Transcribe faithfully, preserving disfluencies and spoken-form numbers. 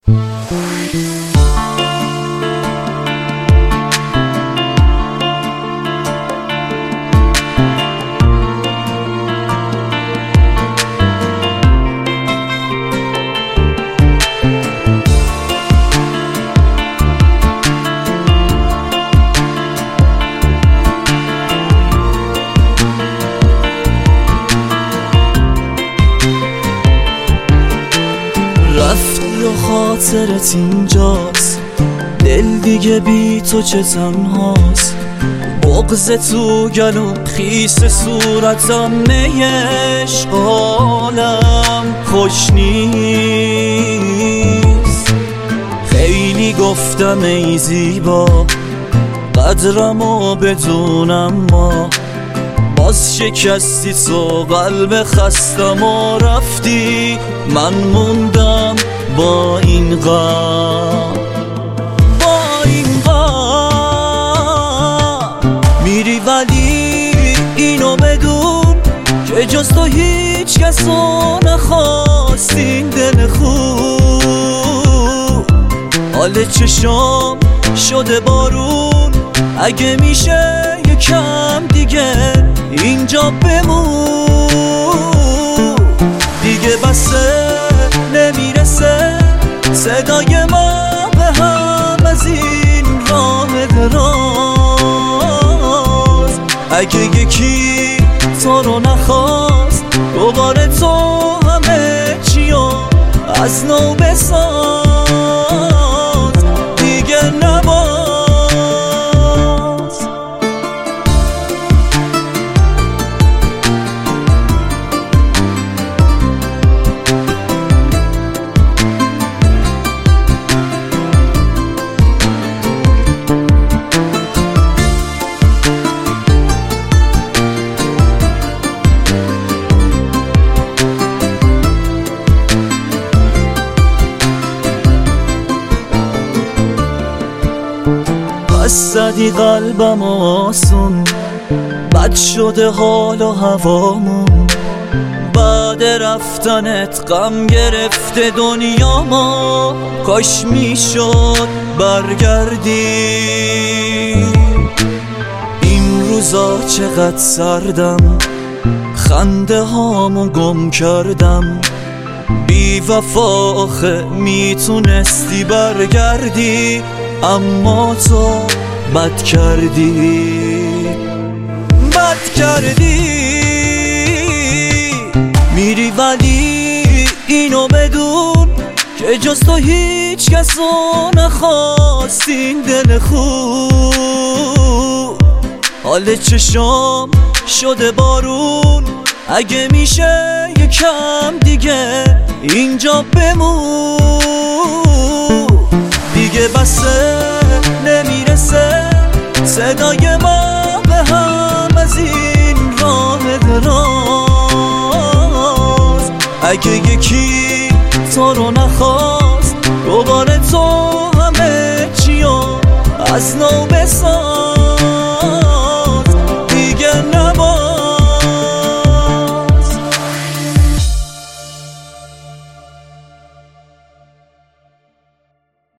رفتی و خاطرت اینجاست، دل دیگه بی تو چه تنهاست. بغض تو گلوم خیس صورتم میش حالم خوش نیست. خیلی گفتم ای زیبا قدرمو بدونم، ما باز شکستی تو قلب خستم و رفتی، من موندم با این غم با این غم. میری ولی اینو بدون که جز تو هیچ کسو نخواست این دل خوب. حال چشام شده بارون، اگه میشه یکم دیگه اینجا بمون. دیگه بسه نمیرسه صدای ما به هم از این راه دراز. اگه یکی تو رو نخواست دوباره تو همه چیو از نو بساز. دیگه نباز. بس زدی قلبم آسون، بد شده حال و هوامون. بعد رفتنت غم گرفته دنیا ما، کاش میشد برگردی. این روزا چقدر سردم، خنده هامو گم کردم. بی وفا آخه میتونستی برگردی، اما تو بد کردی بد کردی. میری ولی اینو بدون که جز تو هیچ کسو نخواست این دل خوب. حال چشام شده بارون، اگه میشه یکم دیگه اینجا بمون. دیگه بسه نمیرسه صدای ما به هم از این راه دراز. اگه یکی تو رو نخواست دوباره تو همه چیو از نو بساز.